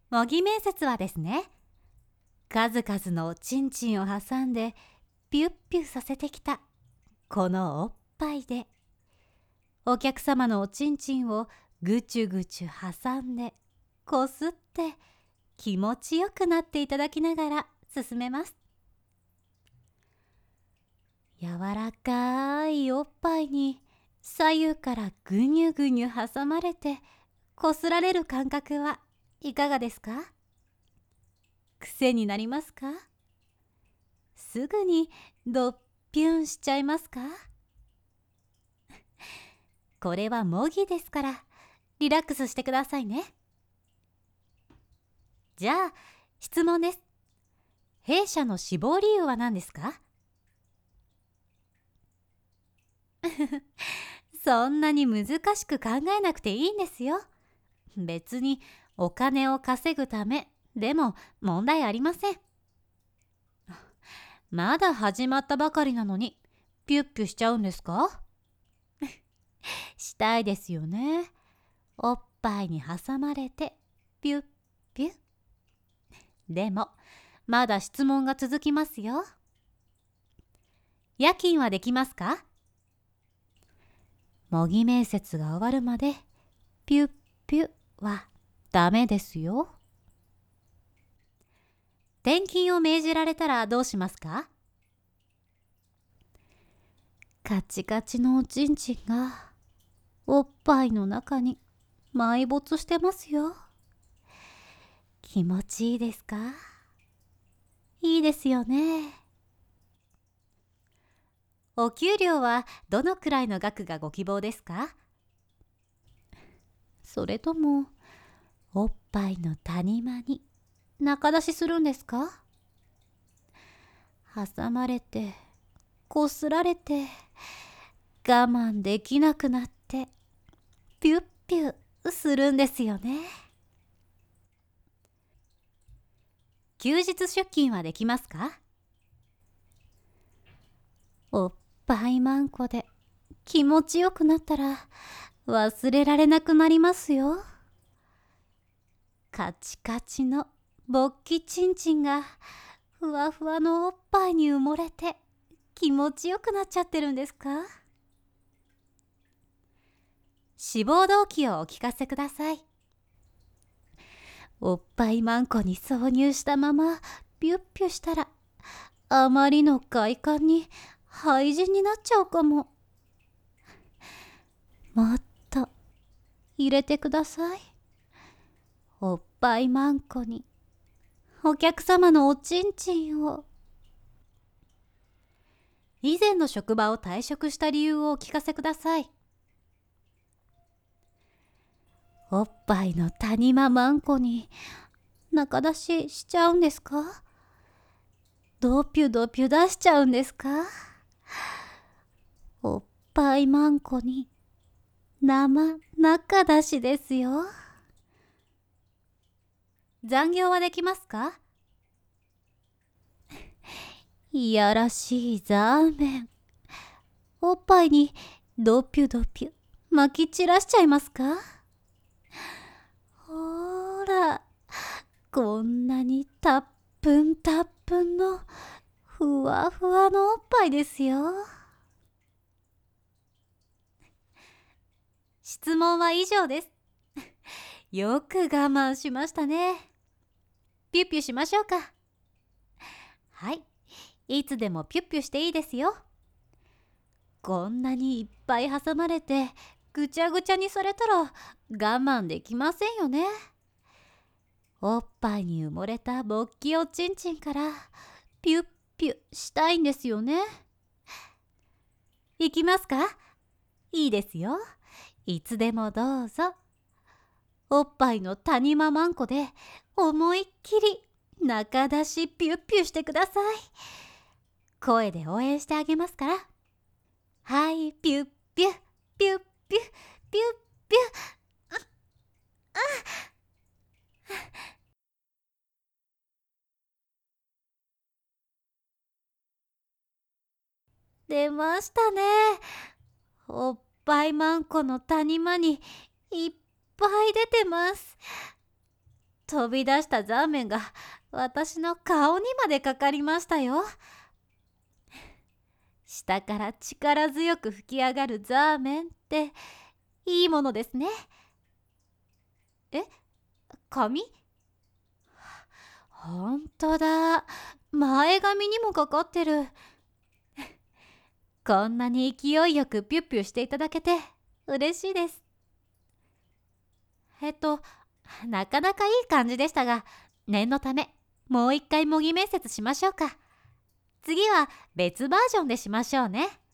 模擬面接はですね、数々のおちんちんを挟んでピュッピュさせてきたこのおっぱいで、お客様のおちんちんをぐちゅぐちゅ挟んでこすって気持ちよくなっていただきながら進めます。柔らかいおっぱいに左右からぐにゅぐにゅ挟まれてこすられる感覚はいかがですか？癖になりますか？すぐにドッピュンしちゃいますか？これは模擬ですからリラックスしてくださいね。じゃあ質問です。弊社の死亡理由は何ですか？そんなに難しく考えなくていいんですよ。別にお金を稼ぐためでも問題ありません。まだ始まったばかりなのにピュッピュしちゃうんですか？したいですよね。おっぱいに挟まれてピュッピュ。でもまだ質問が続きますよ。夜勤はできますか？模擬面接が終わるまでピュッピュはダメですよ。転勤を命じられたらどうしますか？カチカチのおちんちんがおっぱいの中に埋没してますよ。気持ちいいですか？いいですよね。お給料はどのくらいの額がご希望ですか？それともおっぱいの谷間に中出しするんですか？挟まれてこすられて我慢できなくなってピュッピュするんですよね。休日出勤はできますか？おっぱいまんこで気持ちよくなったら忘れられなくなりますよ。カチカチの勃起ちんちんがふわふわのおっぱいに埋もれて気持ちよくなっちゃってるんですか？志望動機をお聞かせください。おっぱいまんこに挿入したままピュッピュしたらあまりの快感に廃人になっちゃうかも。もっと入れてください。おっぱいまんこにお客様のおちんちんを。以前の職場を退職した理由をお聞かせください。おっぱいの谷間まんこに中出ししちゃうんですか？ドピュドピュ出しちゃうんですか？おっぱいまんこに生中出しですよ。残業はできますか？いやらしいザーメン。おっぱいにドピュドピュまき散らしちゃいますか？ほーら、こんなにたっぷんたっぷんのふわふわのおっぱいですよ。質問は以上です。よく我慢しましたね。ピュッピュしましょうか。はい、いつでもピュッピュしていいですよ。こんなにいっぱい挟まれてぐちゃぐちゃにされたら我慢できませんよね。おっぱいに埋もれた勃起おちんちんからピュッピュしたいんですよね。いきますか？いいですよ。いつでもどうぞ。おっぱいの谷間まんこで思いっきり中出しピュッピュしてください。声で応援してあげますから。はい、ピュッピュピュッピュピュッピュ。出ましたね。おっぱいまんこの谷間にいっぱい出てます。 飛び出したザーメンが私の顔にまでかかりましたよ。下から力強く吹き上がるザーメンっていいものですね。え、髪？ほんとだ。前髪にもかかってる。こんなに勢いよくピュッピュしていただけて嬉しいです。なかなかいい感じでしたが、念のためもう一回模擬面接しましょうか。次は別バージョンでしましょうね。